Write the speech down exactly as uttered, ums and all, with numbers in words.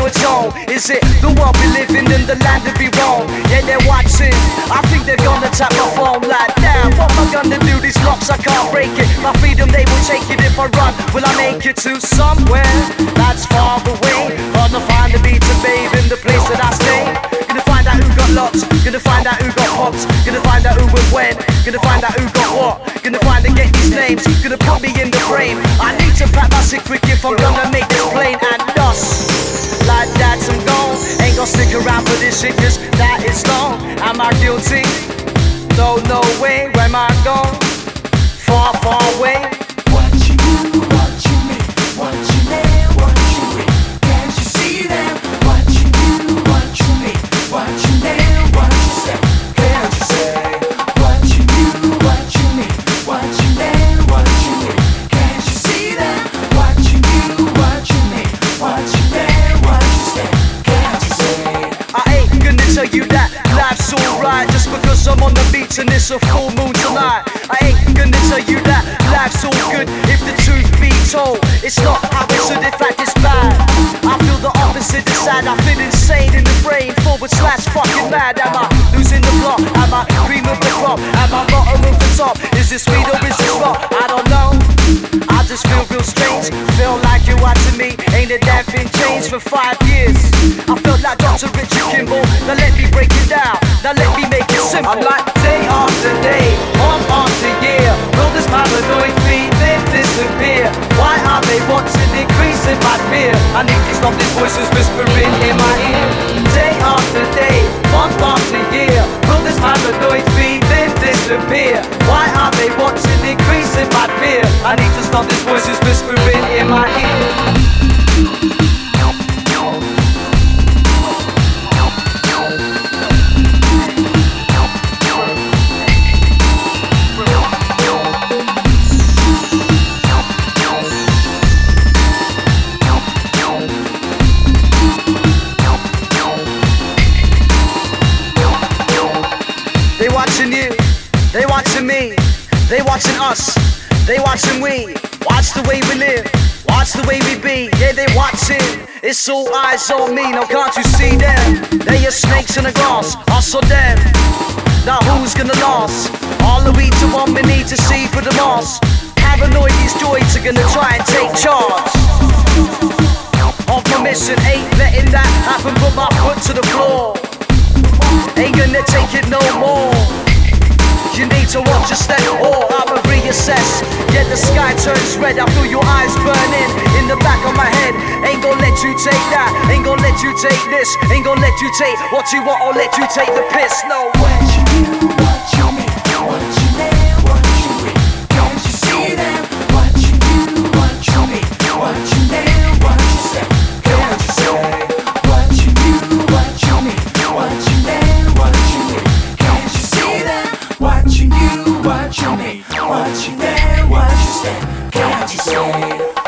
a tone. Is it the world we live in and the land to be wrong? Yeah, they're watching. I think they're gonna tap my phone like, damn, what am I gonna do? These locks, I can't break it. My freedom, they will take it. If I run, will I make it to somewhere that's far away? Gonna find a beat to bathe in the place that I stay. Gonna find out who got locked, gonna find out who got popped, gonna find out who and when, gonna find out who got what, gonna find and get these names, gonna put me in the frame. I need to pack my sick quick if I'm gonna make this plain and dust. Like that I'm gone, ain't gonna stick around for this shit cause that is long. Am I guilty? No, no way, where am I gone? Far, far away. What you do, what you make, what you nail, what you read. Can't you see them? What you do, what you make, what you nail, what you say. Can't you say? What you do, what you make, what you nail, what you read. Can't you see them? What you do, what you make, what you nail, what you say. Can't you say? I ain't gonna tell you that life's alright just because I'm on the beach and it's a full moon tonight. I ain't gonna tell you that life's all good if the truth be told. It's not how it should, in fact it's bad. I feel the opposite is sad. I feel insane in the brain, forward slash fucking mad. Am I losing the plot? Am I cream of the crop? Am I bottom of the top? Is this sweet or is this rock? I don't know. I just feel real strange. Feel like you're watching me. Ain't a damn thing changed for five years. I felt like Doctor Richard Kimball. Now let me break it down. Now let me make it simple. I'm like day after day, month after year. Will this paranoid feeling disappear? Why are they watching increasing my fear? I need to stop these voices whispering in my ear. Day after day, month after year. Will this paranoid feeling disappear? Why are they watching increasing my fear? I need to stop these voices whispering in my ear. They watching you, they watching me, they watching us, they watching we. Watch the way we live, watch the way we be. Yeah, they watching, it's all eyes on me. Now can't you see them? They are snakes in the grass, us or them. Now who's gonna last? All the we to one we need to see for the mass. Paranoid these droids are gonna try and take charge of my mission, ain't letting that happen. Put my foot to the floor. Ain't gonna take it no more. You need to watch your step or I'ma reassess. Yeah, the sky turns red, I feel your eyes burning in the back of my head. Ain't gonna let you take that, ain't gonna let you take this. Ain't gonna let you take what you want or let you take the piss, no way. What you do, what you make, what you nail, what you read. Can't you see them? What you do, what you make, what you nail, what you say. Can't you say? What you do, what you make, what you nail, what you read. Can't you see them? What you do, what you make, what you nail, what you say. Can't you say?